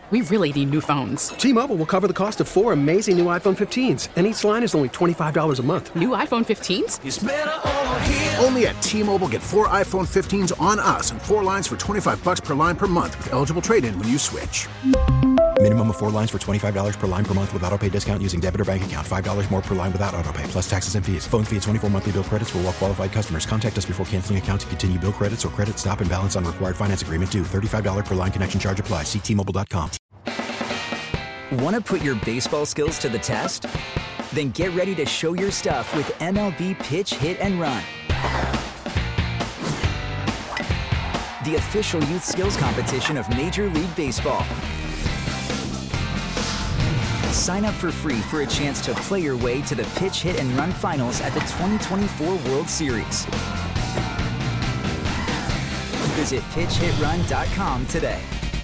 We really need new phones. T-Mobile will cover the cost of 4 amazing new iPhone 15s, and each line is only $25 a month. New iPhone 15s? It's better over here. Only at T-Mobile, get 4 iPhone 15s on us and 4 lines for $25 per line per month with eligible trade-in when you switch. Minimum of 4 lines for $25 per line per month with autopay discount using debit or bank account. $5 more per line without autopay, plus taxes and fees. Phone fee at 24 monthly bill credits for well-qualified customers. Contact us before canceling account to continue bill credits or credit stop and balance on required finance agreement due. $35 per line connection charge applies. See T-Mobile.com. Want to put your baseball skills to the test? Then get ready to show your stuff with MLB Pitch, Hit, and Run. The official youth skills competition of Major League Baseball. Sign up for free for a chance to play your way to the Pitch, Hit, and Run finals at the 2024 World Series. Visit pitchhitrun.com today.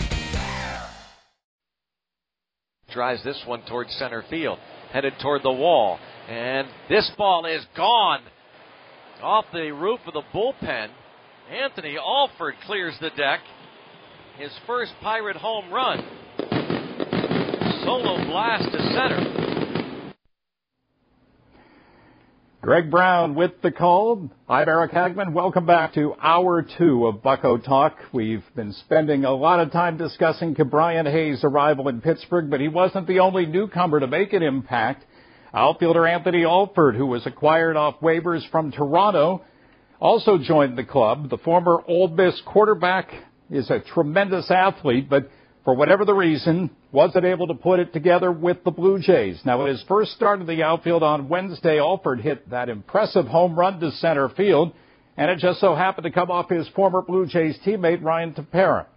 Drives this one towards center field, headed toward the wall, and this ball is gone off the roof of the bullpen. Anthony Alford clears the deck, his first Pirate home run. Solo blast to center. Greg Brown with the call. I'm Eric Hagman. Welcome back to Hour 2 of Bucko Talk. We've been spending a lot of time discussing Ke'Bryan Hayes' arrival in Pittsburgh, but he wasn't the only newcomer to make an impact. Outfielder Anthony Alford, who was acquired off waivers from Toronto, also joined the club. The former Ole Miss quarterback is a tremendous athlete, but for whatever the reason, wasn't able to put it together with the Blue Jays. Now, in his first start in the outfield on Wednesday, Alford hit that impressive home run to center field, and it just so happened to come off his former Blue Jays teammate, Ryan Tepera.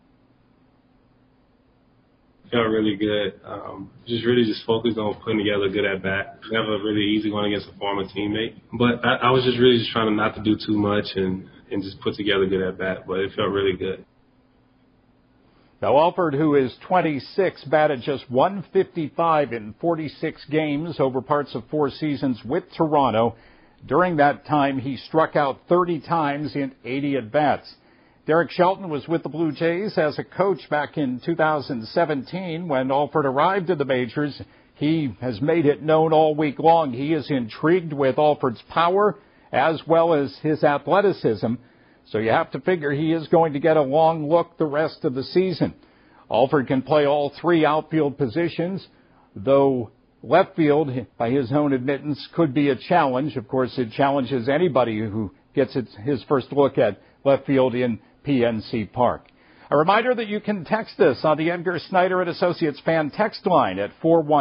Felt really good. Just focused on putting together a good at-bat. Never a really easy one against a former teammate. But I was just trying not to do too much and just put together a good at-bat, but it felt really good. Now, Alford, who is 26, batted just .155 in 46 games over parts of 4 seasons with Toronto. During that time, he struck out 30 times in 80 at-bats. Derek Shelton was with the Blue Jays as a coach back in 2017 when Alford arrived in the majors. He has made it known all week long he is intrigued with Alford's power as well as his athleticism. So you have to figure he is going to get a long look the rest of the season. Alford can play all 3 outfield positions, though left field, by his own admittance, could be a challenge. Of course, it challenges anybody who gets his first look at left field in PNC Park. A reminder that you can text us on the Edgar Snyder & Associates fan text line at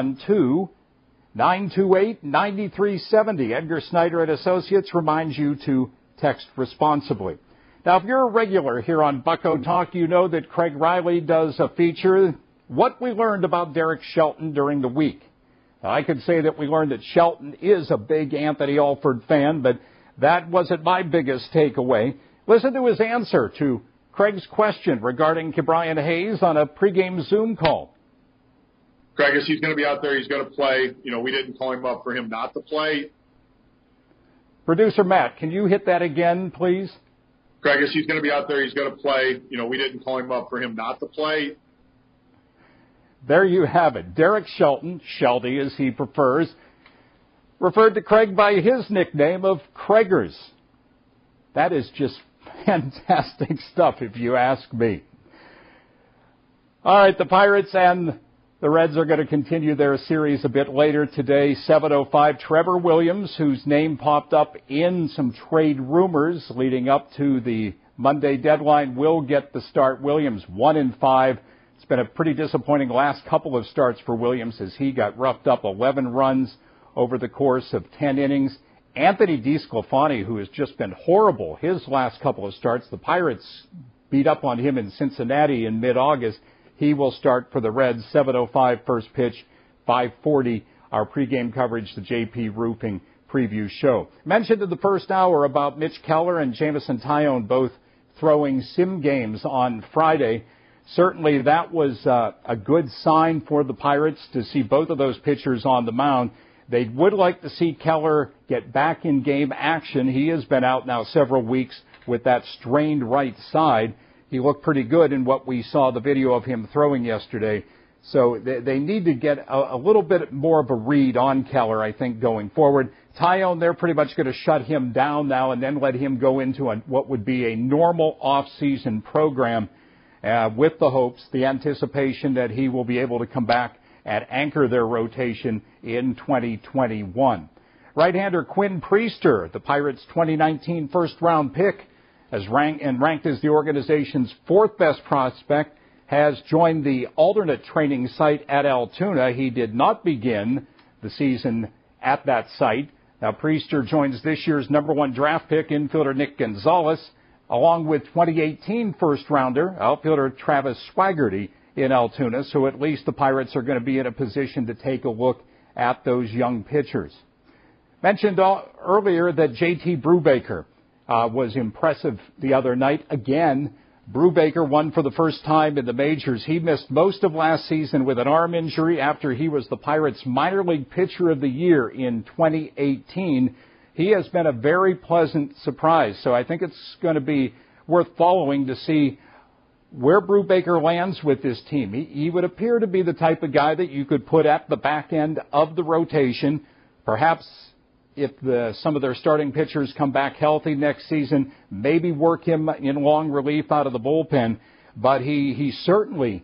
412-928-9370. Edgar Snyder & Associates reminds you to text responsibly. Now, if you're a regular here on Bucko Talk, you know that Craig Riley does a feature, What We Learned About Derek Shelton During the Week. Now, I could say that we learned that Shelton is a big Anthony Alford fan, but that wasn't my biggest takeaway. Listen to his answer to Craig's question regarding Ke'Bryan Hayes on a pregame Zoom call. Craig, he's going to be out there. He's going to play. We didn't call him up for him not to play. Producer Matt, can you hit that again, please? Craig, he's going to be out there. He's going to play. We didn't call him up for him not to play. There you have it. Derek Shelton, Shelty as he prefers, referred to Craig by his nickname of Craigers. That is just fantastic stuff, if you ask me. All right, the Pirates and the Reds are going to continue their series a bit later today. 7:05, Trevor Williams, whose name popped up in some trade rumors leading up to the Monday deadline, will get the start. Williams 1-5. It's been a pretty disappointing last couple of starts for Williams as he got roughed up 11 runs over the course of 10 innings. Anthony DeSclafani, who has just been horrible his last couple of starts. The Pirates beat up on him in Cincinnati in mid-August. He will start for the Reds. 7:05 first pitch, 5:40 our pregame coverage, the JP Roofing preview show. Mentioned in the first hour about Mitch Keller and Jameson Taillon both throwing sim games on Friday. Certainly that was a good sign for the Pirates to see both of those pitchers on the mound. They would like to see Keller get back in game action. He has been out now several weeks with that strained right side. he looked pretty good in what we saw the video of him throwing yesterday. So they need to get a little bit more of a read on Keller, I think, going forward. Taillon, they're pretty much going to shut him down now and then let him go into what would be a normal off-season program with the hopes, the anticipation that he will be able to come back and anchor their rotation in 2021. Right-hander Quinn Priester, the Pirates' 2019 first-round pick, ranked as the organization's fourth best prospect, has joined the alternate training site at Altoona. He did not begin the season at that site. Now, Priester joins this year's number one draft pick, infielder Nick Gonzalez, along with 2018 first-rounder, outfielder Travis Swaggerty in Altoona. So at least the Pirates are going to be in a position to take a look at those young pitchers. Mentioned earlier that J.T. Brubaker was impressive the other night. Again, Brubaker won for the first time in the majors. He missed most of last season with an arm injury after he was the Pirates' minor league pitcher of the year in 2018. He has been a very pleasant surprise. So I think it's going to be worth following to see where Brubaker lands with this team. He would appear to be the type of guy that you could put at the back end of the rotation. Perhaps if some of their starting pitchers come back healthy next season, maybe work him in long relief out of the bullpen. But he certainly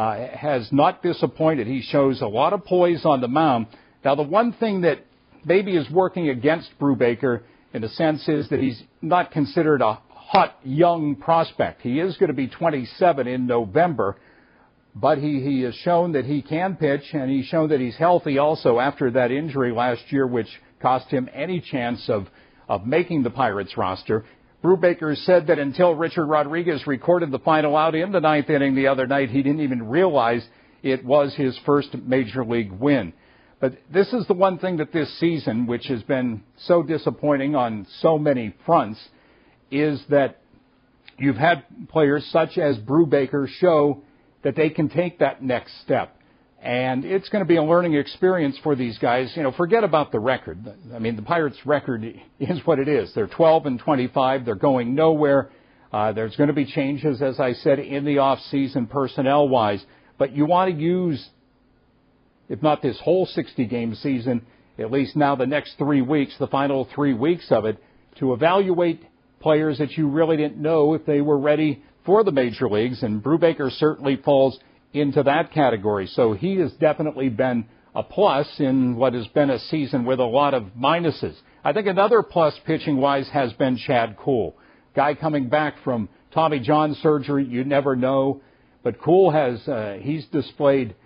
has not disappointed. He shows a lot of poise on the mound. Now, the one thing that maybe is working against Brubaker, in a sense, is that he's not considered a hot young prospect. He is going to be 27 in November, but he has shown that he can pitch, and he's shown that he's healthy also after that injury last year, which cost him any chance of making the Pirates roster. Brubaker said that until Richard Rodriguez recorded the final out in the ninth inning the other night, he didn't even realize it was his first major league win. But this is the one thing that this season, which has been so disappointing on so many fronts, is that you've had players such as Brubaker show that they can take that next step. And it's going to be a learning experience for these guys. You know, forget about the record. I mean, the Pirates' record is what it is. They're 12-25. They're going nowhere. There's going to be changes, as I said, in the off-season personnel-wise. But you want to use, if not this whole 60-game season, at least now the next 3 weeks, the final 3 weeks of it, to evaluate players that you really didn't know if they were ready for the major leagues. And Brubaker certainly falls into that category. So he has definitely been a plus in what has been a season with a lot of minuses. I think another plus pitching-wise has been Chad Kuhl. Guy coming back from Tommy John surgery, you never know. But Kuhl he's displayed,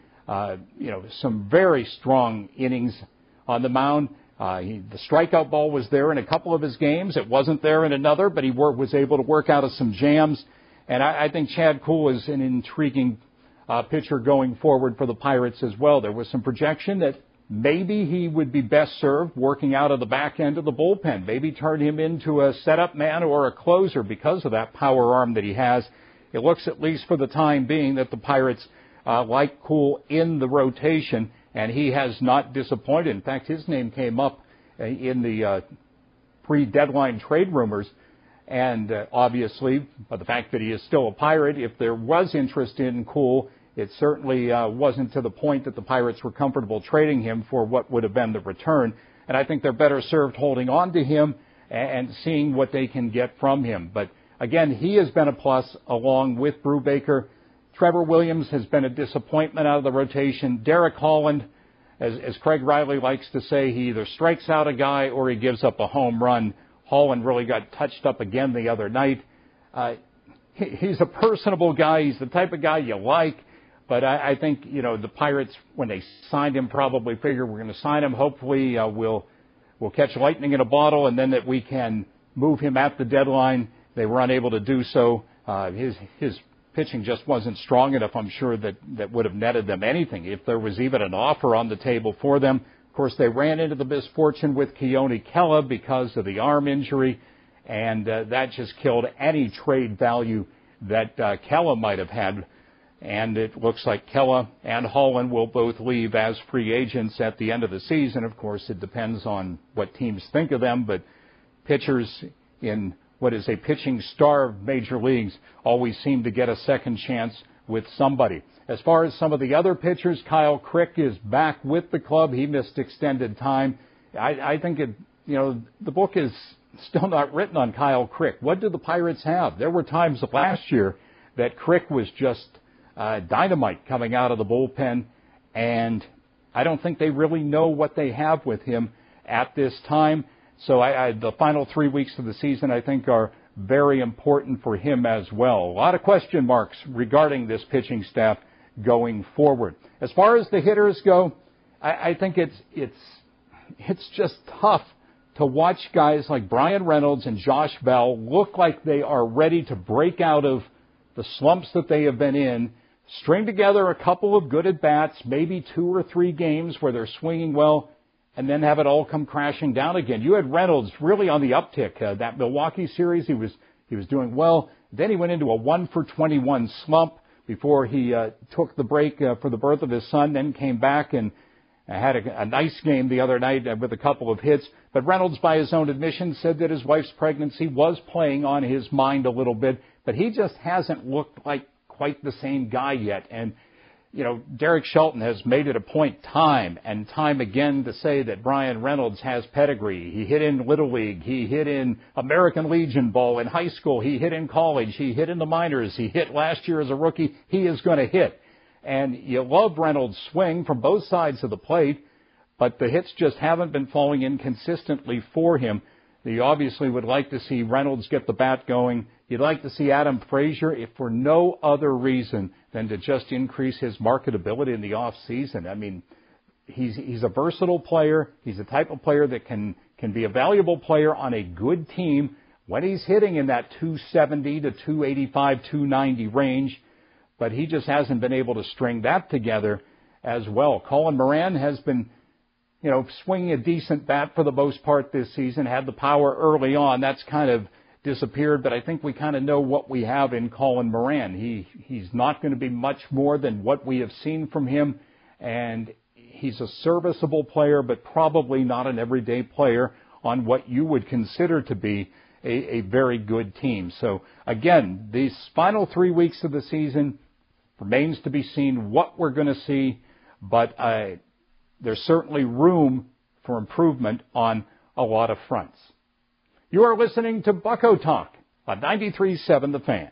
some very strong innings on the mound. The strikeout ball was there in a couple of his games. It wasn't there in another, but he was able to work out of some jams. And I think Chad Kuhl is an intriguing pitcher going forward for the Pirates as well. There was some projection that maybe he would be best served working out of the back end of the bullpen, maybe turn him into a setup man or a closer because of that power arm that he has. It looks, at least for the time being, that the Pirates like Kuhl in the rotation, and he has not disappointed. In fact, his name came up in the pre-deadline trade rumors. And obviously, by the fact that he is still a Pirate, if there was interest in Kuhl, it certainly wasn't to the point that the Pirates were comfortable trading him for what would have been the return. And I think they're better served holding on to him and seeing what they can get from him. But again, he has been a plus along with Brubaker. Trevor Williams has been a disappointment out of the rotation. Derek Holland, as Craig Riley likes to say, he either strikes out a guy or he gives up a home run. Holland really got touched up again the other night. He's a personable guy. He's the type of guy you like. But I think, the Pirates, when they signed him, probably figure we're going to sign him. Hopefully we'll catch lightning in a bottle, and then that we can move him at the deadline. They were unable to do so. His pitching just wasn't strong enough, I'm sure, that would have netted them anything if there was even an offer on the table for them. Of course, they ran into the misfortune with Keone Kela because of the arm injury, and that just killed any trade value that Kela might have had. And it looks like Kela and Holland will both leave as free agents at the end of the season. Of course, it depends on what teams think of them, but pitchers in what is a pitching star of major leagues always seem to get a second chance with somebody. As far as some of the other pitchers, Kyle Crick is back with the club. He missed extended time. I think the book is still not written on Kyle Crick. What do the Pirates have? There were times last year that Crick was just dynamite coming out of the bullpen, and I don't think they really know what they have with him at this time. So the final 3 weeks of the season, I think, are very important for him as well. A lot of question marks regarding this pitching staff going forward. As far as the hitters go, I think it's just tough to watch guys like Bryan Reynolds and Josh Bell look like they are ready to break out of the slumps that they have been in, string together a couple of good at-bats, maybe 2 or 3 games where they're swinging well, and then have it all come crashing down again. You had Reynolds really on the uptick. That Milwaukee series, he was doing well. Then he went into a 1-for-21 slump before he took the break for the birth of his son, then came back and had a nice game the other night with a couple of hits. But Reynolds, by his own admission, said that his wife's pregnancy was playing on his mind a little bit, but he just hasn't looked like quite the same guy yet. And, Derek Shelton has made it a point time and time again to say that Bryan Reynolds has pedigree. He hit in Little League. He hit in American Legion ball in high school. He hit in college. He hit in the minors. He hit last year as a rookie. He is going to hit. And you love Reynolds' swing from both sides of the plate, but the hits just haven't been falling in consistently for him. You obviously would like to see Reynolds get the bat going. You'd like to see Adam Frazier, if for no other reason than to just increase his marketability in the off season. I mean, he's a versatile player. He's the type of player that can be a valuable player on a good team when he's hitting in that 270 to 285, 290 range. But he just hasn't been able to string that together as well. Colin Moran has been, swinging a decent bat for the most part this season, had the power early on. That's kind of disappeared, but I think we kind of know what we have in Colin Moran. He's not going to be much more than what we have seen from him, and he's a serviceable player, but probably not an everyday player on what you would consider to be a very good team. So, again, these final 3 weeks of the season remains to be seen what we're going to see, but there's certainly room for improvement on a lot of fronts. You are listening to Bucko Talk on 93.7 The Fan.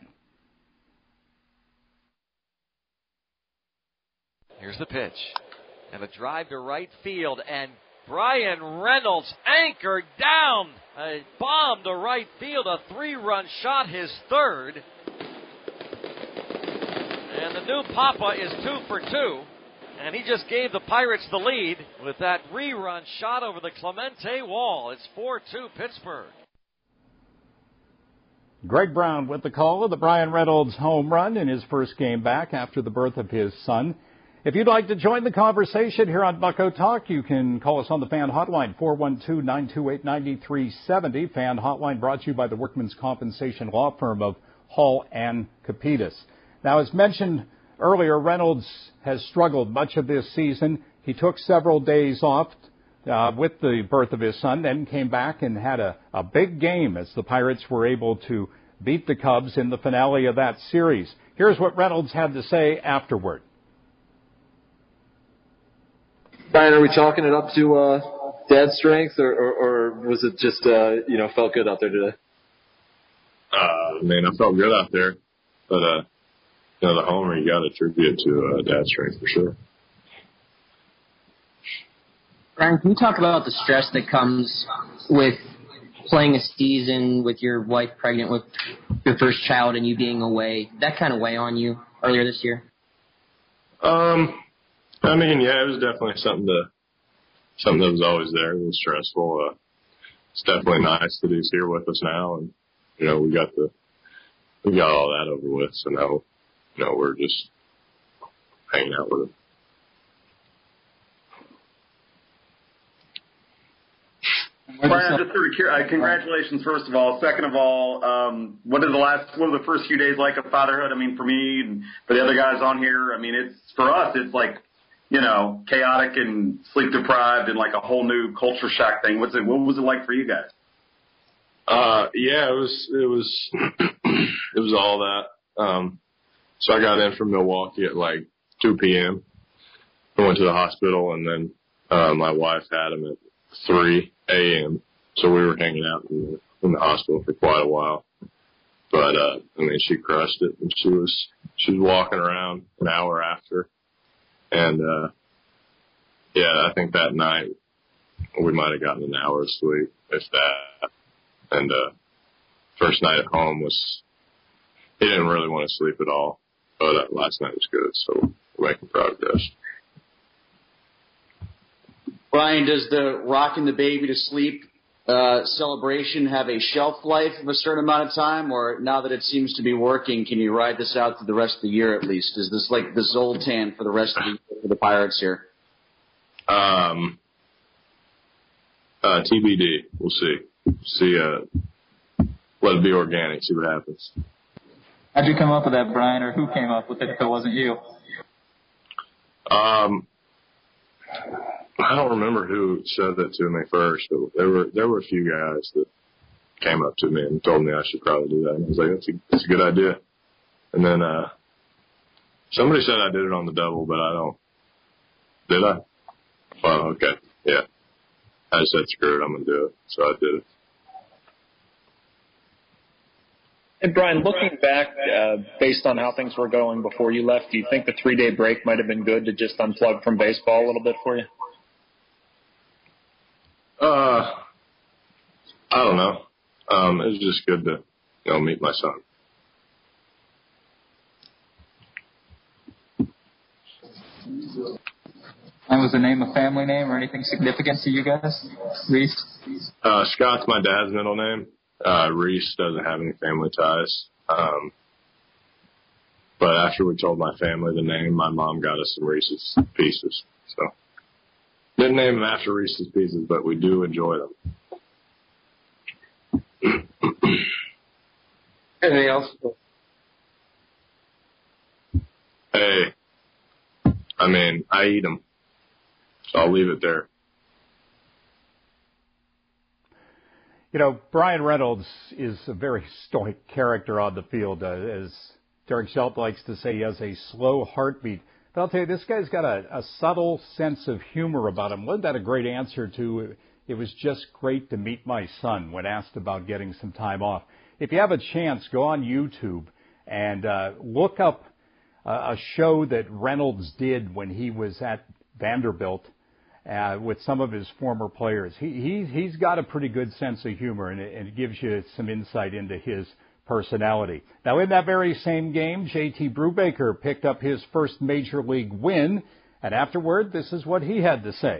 Here's the pitch. And a drive to right field. And Bryan Reynolds anchored down. A bomb to right field. A 3-run shot, his third. And the new Papa is 2 for 2. And he just gave the Pirates the lead with that rerun shot over the Clemente wall. It's 4-2 Pittsburgh. Greg Brown with the call of the Bryan Reynolds home run in his first game back after the birth of his son. If you'd like to join the conversation here on Bucko Talk, you can call us on the Fan Hotline, 412-928-9370. Fan Hotline brought to you by the Workmen's Compensation Law Firm of Hall and Capitas. Now, as mentioned earlier, Reynolds has struggled much of this season. He took several days off with the birth of his son, then came back and had a big game as the Pirates were able to beat the Cubs in the finale of that series. Here's what Reynolds had to say afterward. Brian, are we chalking it up to dad's strength, or was it just, felt good out there today? I felt good out there, but, the homer, you got to attribute to dad's strength for sure. Brian, can you talk about the stress that comes with playing a season with your wife pregnant with your first child and you being away? Did that kind of weigh on you earlier this year? It was definitely something that was always there. It was stressful. It's definitely nice that he's here with us now, and we got all that over with. So now, we're just hanging out with him. Brian, I'm just sort of curious. Congratulations, first of all. Second of all, what are the first few days like of fatherhood? I mean, for me and for the other guys on here, for us, it's like, chaotic and sleep deprived and like a whole new culture shock thing. What was it like for you guys? Yeah, it was it was all that. So I got in from Milwaukee at like 2 p.m. I went to the hospital, and then my wife had him at 3 a.m. So we were hanging out in the hospital for quite a while. But I mean, she crushed it, and she was walking around an hour after, and yeah, I think that night we might have gotten an hour of sleep, if that. And first night at home he didn't really want to sleep at all, but last night was good, so we're making progress. Brian, does the rocking the baby to sleep celebration have a shelf life of a certain amount of time, or now that it seems to be working, can you ride this out through the rest of the year at least? Is this like the Zoltan for the rest of the year for the Pirates here? TBD. We'll see. Let it be organic, see what happens. How'd you come up with that, Brian, or who came up with it if it wasn't you? I don't remember who said that to me first, but there were a few guys that came up to me and told me I should probably do that. And I was like, that's a good idea. And then somebody said I did it on the double, but I don't. Did I? Well, okay. Yeah. I just said, screw it, I'm going to do it. So I did it. And Brian, looking back, based on how things were going before you left, do you think the 3-day break might have been good to just unplug from baseball a little bit for you? I don't know. It was just good to, meet my son. And was the name a family name or anything significant to you guys? Reese? Scott's my dad's middle name. Reese doesn't have any family ties. But after we told my family the name, my mom got us some Reese's Pieces. So didn't name them after Reese's Pieces, but we do enjoy them. Anything else? Hey, I mean, I eat them. So I'll leave it there. Brian Reynolds is a very stoic character on the field. As Derek Shelton likes to say, he has a slow heartbeat. But I'll tell you, this guy's got a subtle sense of humor about him. Wasn't that a great answer to, it was just great to meet my son when asked about getting some time off? If you have a chance, go on YouTube and look up a show that Reynolds did when he was at Vanderbilt with some of his former players. He's got a pretty good sense of humor, and it gives you some insight into his personality. Now, in that very same game, J.T. Brubaker picked up his first Major League win, and afterward, this is what he had to say.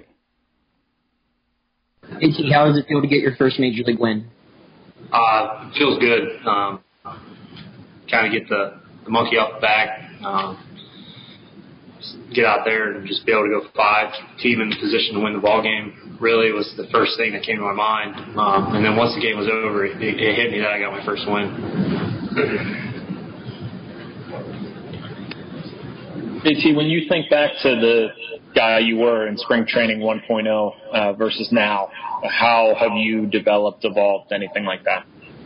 JT, how does it feel to get your first Major League win? It feels good. Kind of get the monkey off the back. Get out there and just be able to go 5, team in position to win the ball game really was the first thing that came to my mind. And then once the game was over, it hit me that I got my first win. JT, when you think back to the guy you were in spring training 1.0 versus now, how have you developed, evolved, anything like that?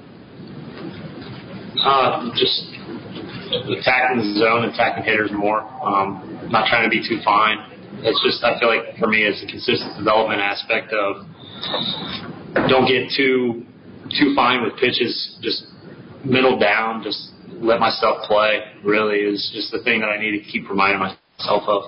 Just attacking the zone, attacking hitters more. Not trying to be too fine. It's just, I feel like for me, it's a consistent development aspect of don't get too fine with pitches. Just middle down. Just let myself play. Really is just the thing that I need to keep reminding myself of.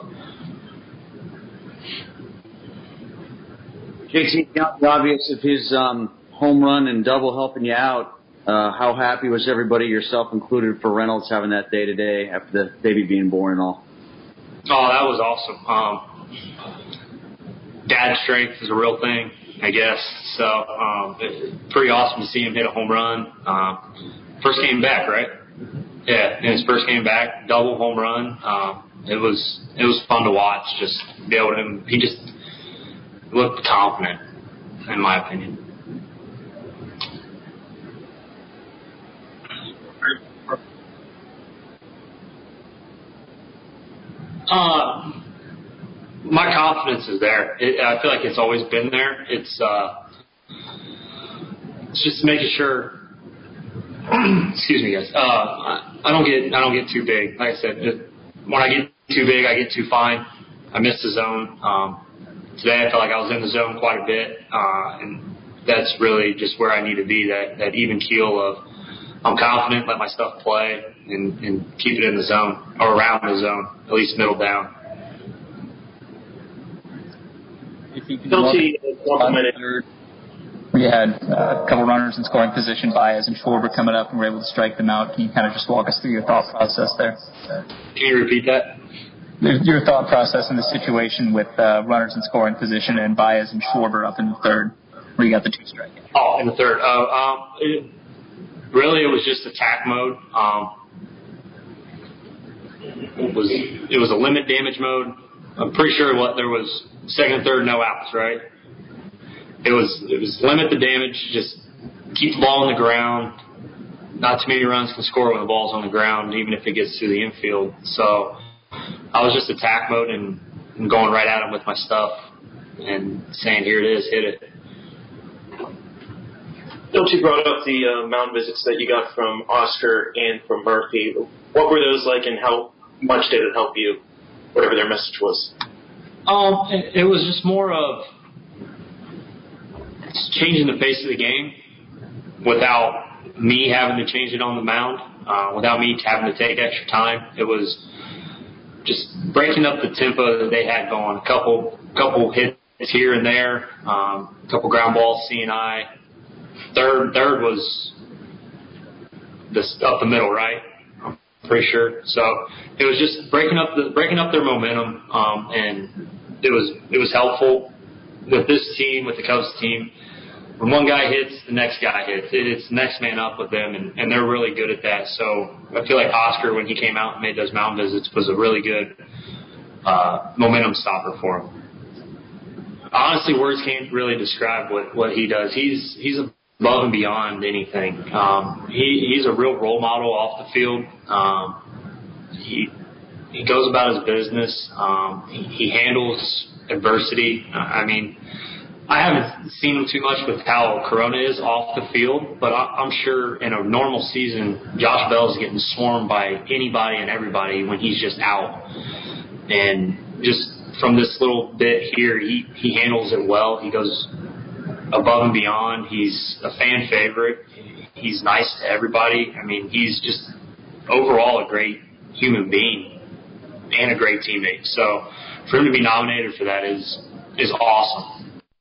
JT, it's obvious of his home run and double helping you out. How happy was everybody, yourself included, for Reynolds having that day today after the baby being born and all? Oh, that was awesome. Dad strength is a real thing, I guess. So pretty awesome to see him hit a home run. First game back, right? Yeah, in his first game back, double home run. It was fun to watch. Just be able to. He just looked confident, in my opinion. My confidence is there. I feel like it's always been there. It's it's just making sure. Excuse me, guys. I don't get too big. Like I said, when I get too big, I get too fine. I miss the zone. Today I felt like I was in the zone quite a bit, and that's really just where I need to be. That even keel of I'm confident, let my stuff play, and keep it in the zone or around the zone, at least middle down. If you could we had a couple runners in scoring position, Baez and Schwarber coming up, and were able to strike them out. Can you kind of just walk us through your thought process there? Can you repeat that? Your thought process in the situation with runners in scoring position and Baez and Schwarber up in the third, where you got the 2 strikeouts. Oh, in the third. Really, it was just attack mode. It was a limit damage mode. I'm pretty sure there was second and third, no outs, right? It was limit the damage, just keep the ball on the ground. Not too many runs can score when the ball's on the ground, even if it gets to the infield. So I was just attack mode and going right at him with my stuff and saying, here it is, hit it. You brought up the mound visits that you got from Oscar and from Murphy. What were those like, and how much did it help you, whatever their message was? It was just more of changing the face of the game without me having to change it on the mound, without me having to take extra time. It was just breaking up the tempo that they had going. A couple hits here and there, a couple ground balls, C&I. Third was up the middle, right? I'm pretty sure. So it was just breaking up their momentum, and it was helpful with this team, with the Cubs team. When one guy hits, the next guy hits. It's next man up with them, and they're really good at that. So I feel like Oscar, when he came out and made those mound visits, was a really good momentum stopper for him. Honestly, words can't really describe what he does. He's above and beyond anything. He's a real role model off the field. He goes about his business. He handles adversity. I mean, I haven't seen him too much with how Corona is off the field, but I'm sure in a normal season, Josh Bell's getting swarmed by anybody and everybody when he's just out. And just from this little bit here, he handles it well. He goes above and beyond. He's a fan favorite. He's nice to everybody. I mean, he's just overall a great human being and a great teammate. So for him to be nominated for that is awesome.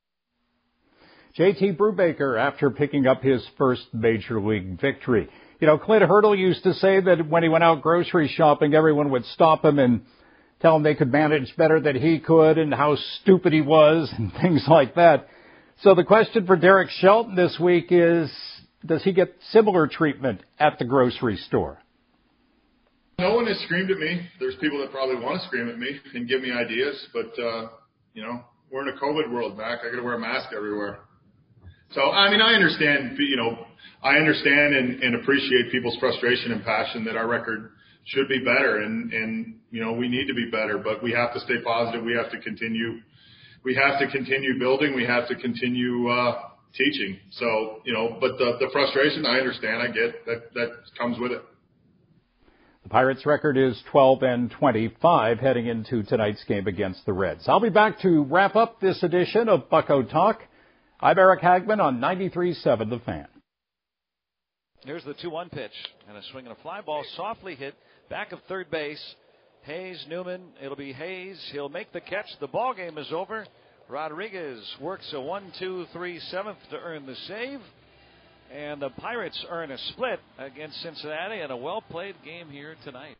J.T. Brubaker, after picking up his first major league victory. You know, Clint Hurdle used to say that when he went out grocery shopping, everyone would stop him and tell him they could manage better than he could and how stupid he was and things like that. So the question for Derek Shelton this week is, does he get similar treatment at the grocery store? No one has screamed at me. There's people that probably want to scream at me and give me ideas, but, we're in a COVID world, Mac. I got to wear a mask everywhere. So, I mean, I understand and appreciate people's frustration and passion that our record should be better and we need to be better, but we have to stay positive. We have to continue building. We have to continue teaching. So, but the frustration, I understand. I get that comes with it. The Pirates' record is 12-25 heading into tonight's game against the Reds. I'll be back to wrap up this edition of Bucko Talk. I'm Eric Hagman on 93.7 The Fan. Here's the 2-1 pitch, and a swing and a fly ball softly hit back of third base. Hayes, Newman, it'll be Hayes. He'll make the catch. The ball game is over. Rodriguez works a 1-2-3 7th to earn the save. And the Pirates earn a split against Cincinnati and a well-played game here tonight.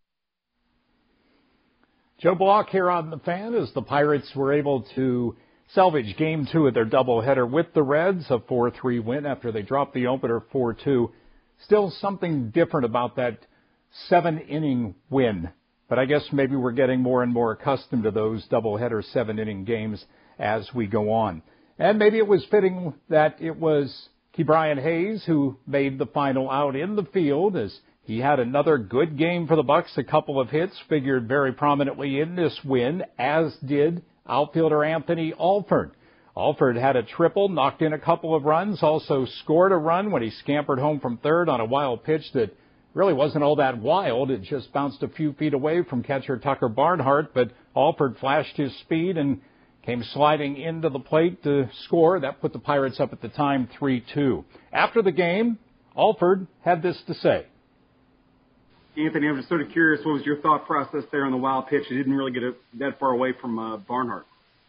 Joe Block here on The Fan as the Pirates were able to salvage Game 2 of their doubleheader with the Reds, a 4-3 win after they dropped the opener 4-2. Still something different about that 7-inning win. But I guess maybe we're getting more and more accustomed to those doubleheader 7-inning games as we go on. And maybe it was fitting that it was Ke'Bryan Hayes who made the final out in the field as he had another good game for the Bucs. A couple of hits figured very prominently in this win, as did outfielder Anthony Alford. Alford had a triple, knocked in a couple of runs, also scored a run when he scampered home from third on a wild pitch that really wasn't all that wild. It just bounced a few feet away from catcher Tucker Barnhart, but Alford flashed his speed and came sliding into the plate to score. That put the Pirates up at the time 3-2. After the game, Alford had this to say. Anthony, I'm just sort of curious, what was your thought process there on the wild pitch? You didn't really get it that far away from Barnhart.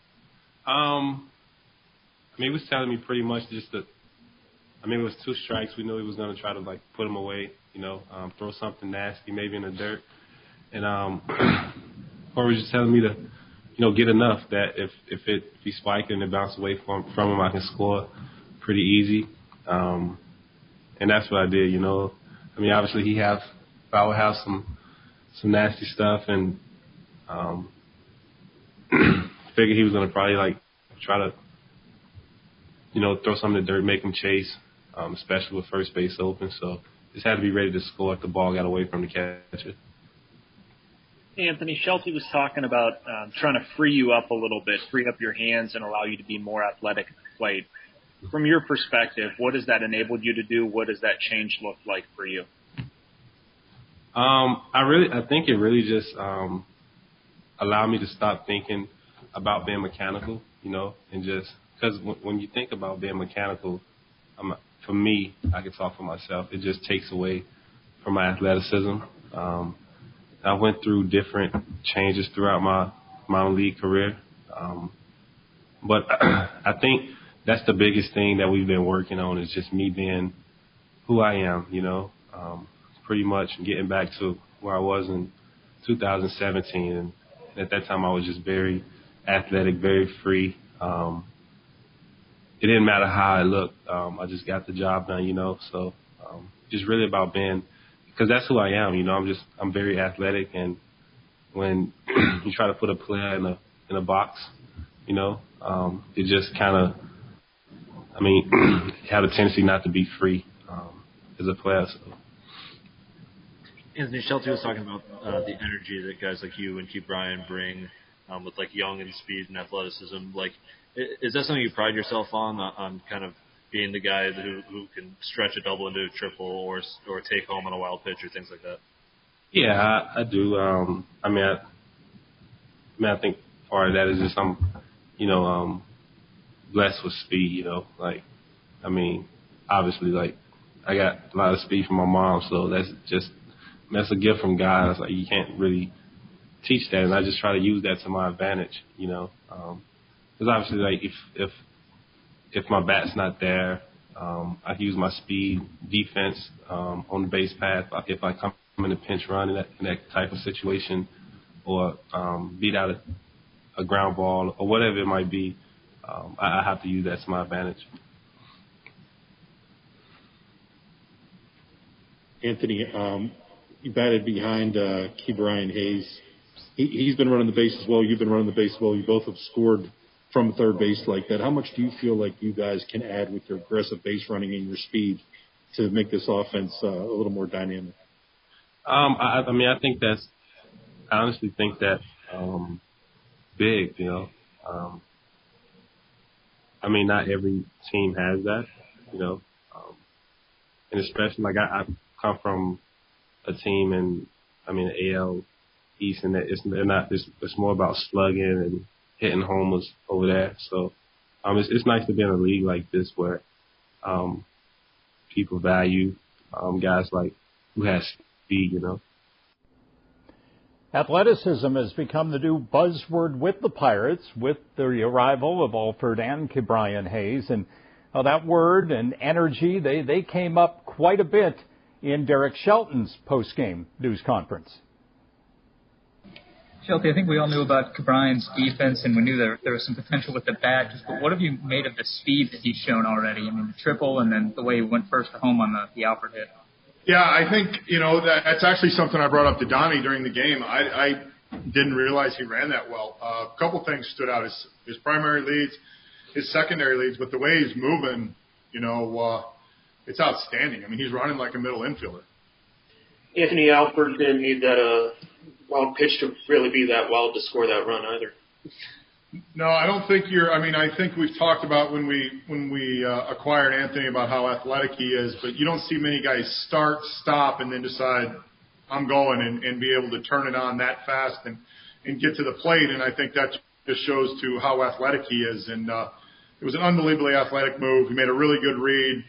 He was telling me pretty much it was 2 strikes. We knew he was going to try to, put him away, throw something nasty, maybe in the dirt. And or was just telling me to, get enough that if he spiked and it bounced away from him, I can score pretty easy. And that's what I did, Obviously I would have some nasty stuff, and figured he was going to probably, try to, throw something in the dirt, make him chase, especially with first base open. So just had to be ready to score if the ball got away from the catcher. Anthony, Shelty was talking about trying to free you up a little bit, free up your hands and allow you to be more athletic at the plate. From your perspective, what has that enabled you to do? What does that change look like for you? I think it really just allowed me to stop thinking about being mechanical, and just because when you think about being mechanical, for me, I can talk for myself, it just takes away from my athleticism. I went through different changes throughout my own league career, but I think that's the biggest thing that we've been working on is just me being who I am, pretty much getting back to where I was in 2017. And at that time, I was just very athletic, very free. It didn't matter how I looked. I just got the job done, So just really about being, because that's who I am, I'm very athletic. And when you try to put a player in a box, it just kind of, have a tendency not to be free as a player. So. Anthony, Shelty was talking about the energy that guys like you and Ke'Bryan bring with young and speed and athleticism. Is that something you pride yourself on kind of being the guy who can stretch a double into a triple or take home on a wild pitch or things like that? Yeah, I do. I think part of that is just I'm blessed with speed. Obviously, I got a lot of speed from my mom, so that's a gift from God. It's you can't really teach that, and I just try to use that to my advantage, because obviously, if my bat's not there, I can use my speed, defense on the base path. If I come in a pinch run in that type of situation, or beat out a ground ball or whatever it might be, I have to use that to my advantage. Anthony, you batted behind Ke'Bryan Hayes. He's been running the bases well. You've been running the base well. You both have scored from third base like that. How much do you feel like you guys can add with your aggressive base running and your speed to make this offense a little more dynamic? I honestly think that's big, not every team has that, and especially I come from a team in AL East, and it's more about slugging and hitting homers over there. So it's nice to be in a league like this where people value guys who has speed, Athleticism has become the new buzzword with the Pirates with the arrival of Alford and Ke'Bryan Hayes. And that word and energy, they came up quite a bit in Derek Shelton's post-game news conference. Shelty, I think we all knew about Ke'Bryan's defense, and we knew there was some potential with the bat. But what have you made of the speed that he's shown already? The triple and then the way he went first to home on the Alford hit. Yeah, I think, that's actually something I brought up to Donnie during the game. I didn't realize he ran that well. A couple things stood out. His primary leads, his secondary leads, but the way he's moving, it's outstanding. He's running like a middle infielder. Anthony Alford didn't need that wild pitch to really be that wild to score that run either. No, I don't think I think we've talked about when we acquired Anthony about how athletic he is, but you don't see many guys start, stop, and then decide I'm going and be able to turn it on that fast and get to the plate. And I think that just shows to how athletic he is. And it was an unbelievably athletic move. He made a really good read,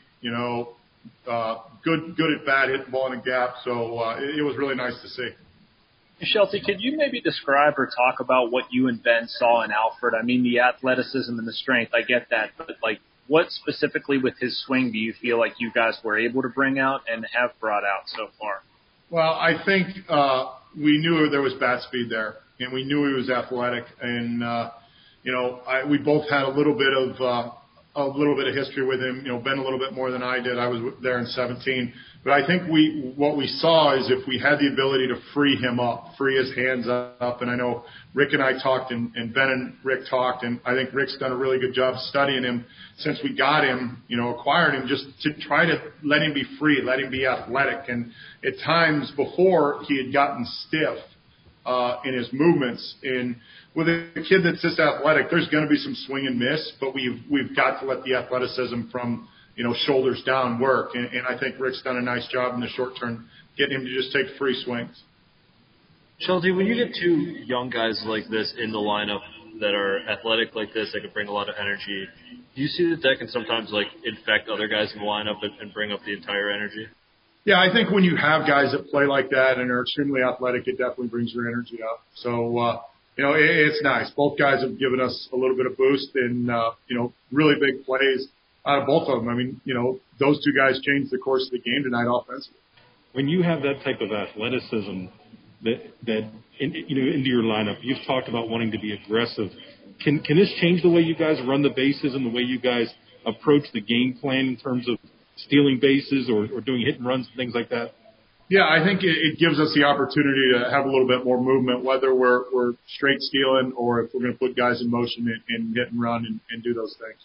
good at bat, hit the ball in a gap. So it was really nice to see. Shelty, could you maybe describe or talk about what you and Ben saw in Alfred? I mean, the athleticism and the strength, I get that, but what specifically with his swing do you feel like you guys were able to bring out and have brought out so far? Well, I think we knew there was bat speed there, and we knew he was athletic, and we both had a little bit of history with him. Ben a little bit more than I did. I was there in 17. But I think what we saw is if we had the ability to free him up, free his hands up, and I know Rick and I talked and Ben and Rick talked, and I think Rick's done a really good job studying him since we got him, acquired him, just to try to let him be free, let him be athletic. And at times before he had gotten stiff in his movements. And with a kid that's this athletic, there's going to be some swing and miss, but we've got to let the athleticism from shoulders down work. And I think Rick's done a nice job in the short term getting him to just take free swings. Shelty, when you get two young guys like this in the lineup that are athletic like this, that can bring a lot of energy, do you see that can sometimes infect other guys in the lineup and bring up the entire energy? Yeah, I think when you have guys that play like that and are extremely athletic, it definitely brings your energy up. So, it's nice. Both guys have given us a little bit of boost in, really big plays out of both of them. I mean, those two guys changed the course of the game tonight offensively. When you have that type of athleticism that into your lineup, you've talked about wanting to be aggressive. Can this change the way you guys run the bases and the way you guys approach the game plan in terms of stealing bases or doing hit and runs and things like that? Yeah, I think it gives us the opportunity to have a little bit more movement, whether we're straight stealing or if we're going to put guys in motion and hit and run and do those things.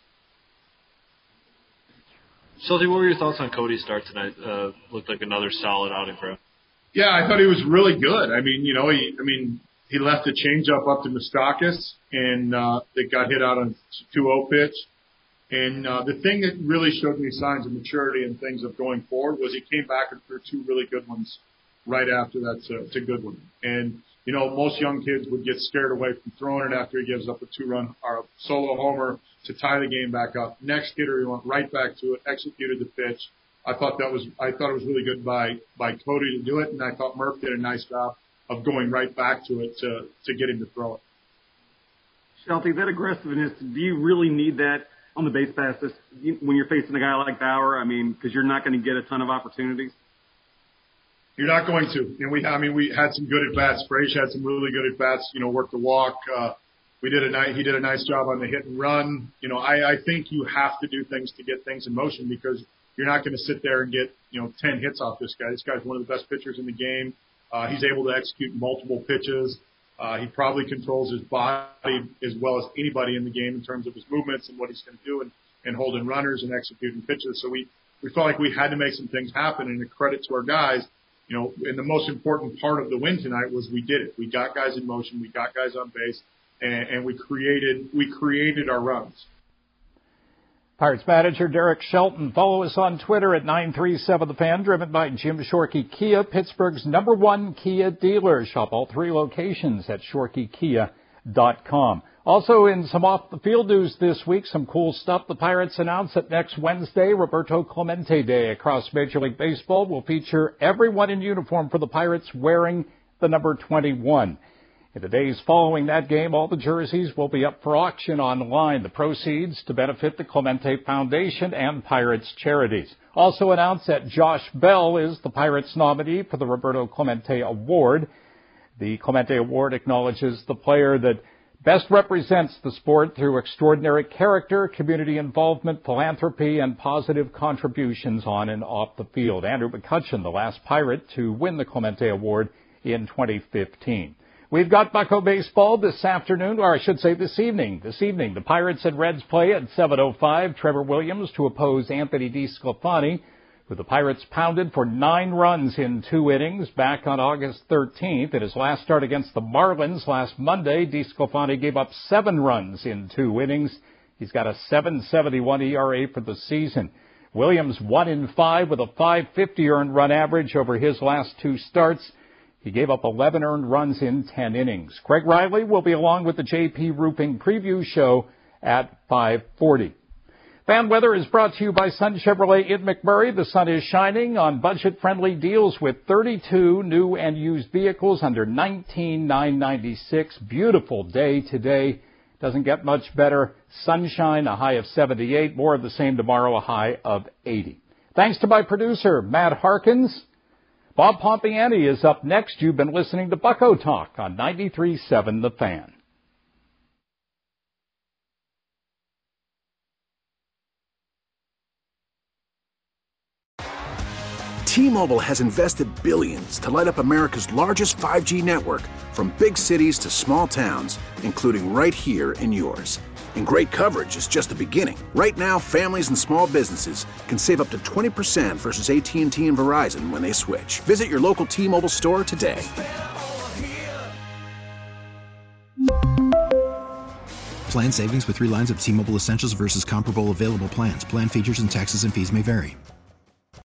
Shelty, what were your thoughts on Cody's start tonight? Looked like another solid outing for him. Yeah, I thought he was really good. I mean, he left a changeup up to Moustakas, and that got hit out on 2-0 pitch. And the thing that really showed me signs of maturity and things of going forward was he came back and threw two really good ones right after that to Goodwin. And, most young kids would get scared away from throwing it after he gives up a 2-run or a solo homer to tie the game back up. Next hitter, he went right back to it, executed the pitch. I thought it was really good by Cody to do it, and I thought Murph did a nice job of going right back to it to get him to throw it. Shelty, that aggressiveness, do you really need that on the base pass when you're facing a guy like Bauer? I mean, because you're not going to get a ton of opportunities. You're not going to. And we had some good at-bats. Frage had some really good at-bats, worked the walk. He did a nice job on the hit and run. I think you have to do things to get things in motion because you're not going to sit there and get, 10 hits off this guy. This guy's one of the best pitchers in the game. He's able to execute multiple pitches. He probably controls his body as well as anybody in the game in terms of his movements and what he's going to do and holding runners and executing pitches. So we felt like we had to make some things happen, and a credit to our guys. And the most important part of the win tonight was we did it. We got guys in motion. We got guys on base, and we created our runs. Pirates manager Derek Shelton. Follow us on Twitter at 937thefan, driven by Jim Shorkey Kia, Pittsburgh's #1 Kia dealer. Shop all 3 locations at ShorkeyKia.com. Also in some off-the-field news this week, some cool stuff. The Pirates announced that next Wednesday, Roberto Clemente Day across Major League Baseball will feature everyone in uniform for the Pirates wearing the number 21. In the days following that game, all the jerseys will be up for auction online. The proceeds to benefit the Clemente Foundation and Pirates charities. Also announced that Josh Bell is the Pirates nominee for the Roberto Clemente Award. The Clemente Award acknowledges the player that best represents the sport through extraordinary character, community involvement, philanthropy, and positive contributions on and off the field. Andrew McCutchen, the last Pirate to win the Clemente Award in 2015. We've got Bucco baseball this afternoon, or I should say this evening. This evening, the Pirates and Reds play at 7:05. Trevor Williams to oppose Anthony DeSclafani, with the Pirates pounded for 9 runs in 2 innings back on August 13th. In his last start against the Marlins last Monday, DeSclafani gave up 7 runs in 2 innings. He's got a 7.71 ERA for the season. Williams 1-5 with a 5.50 earned run average over his last 2 starts. He gave up 11 earned runs in 10 innings. Craig Riley will be along with the JP Roofing preview show at 5:40. Fan weather is brought to you by Sun Chevrolet in McMurray. The sun is shining on budget-friendly deals with 32 new and used vehicles under $19,996. Beautiful day today. Doesn't get much better. Sunshine, a high of 78. More of the same tomorrow, a high of 80. Thanks to my producer, Matt Harkins. Bob Pompiani is up next. You've been listening to Bucko Talk on 93.7 The Fan. T-Mobile has invested billions to light up America's largest 5G network, from big cities to small towns, including right here in yours. And great coverage is just the beginning. Right now, families and small businesses can save up to 20% versus AT&T and Verizon when they switch. Visit your local T-Mobile store today. Plan savings with 3 lines of T-Mobile Essentials versus comparable available plans. Plan features and taxes and fees may vary.